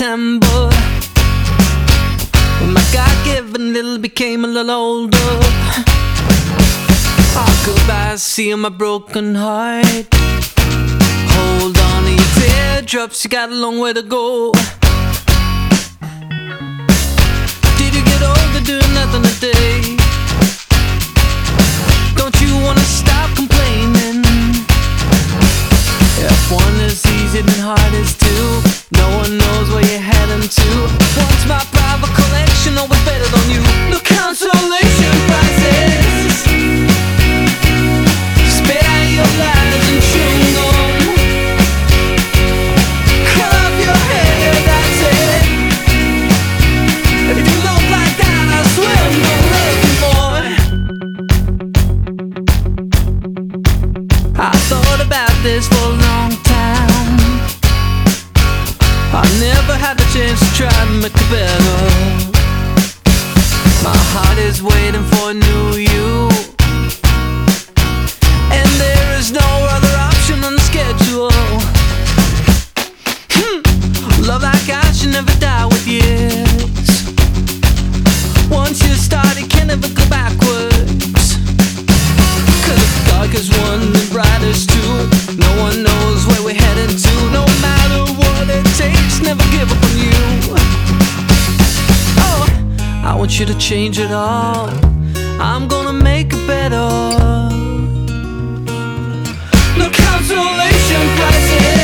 September, when my God-given little became a little older. Oh, goodbye, seeing my broken heart. Hold on to your teardrops, you got a long way to go. Did you get older doing nothing today? Don't you wanna stop complaining? If one is easy, then hard is two. No one knows where you're heading to. Once my private collection, always better than you. No consolation prizes. Spit out your lies and chew them. Cut off your hair, that's it. If you look like that, I swear I'm gonna love you more. I thought about this for a long time. I never had the chance to try to make it better. My heart is waiting for a new you, and there is no other option on the schedule. Love like I should never die with years. Once you start, it can never go backwards. Cause the dark is one, the bright is two. No one knows where we're headed to. No matter what it takes, never give up on you. Oh, I want you to change it all. I'm gonna make it better. No consolation prizes.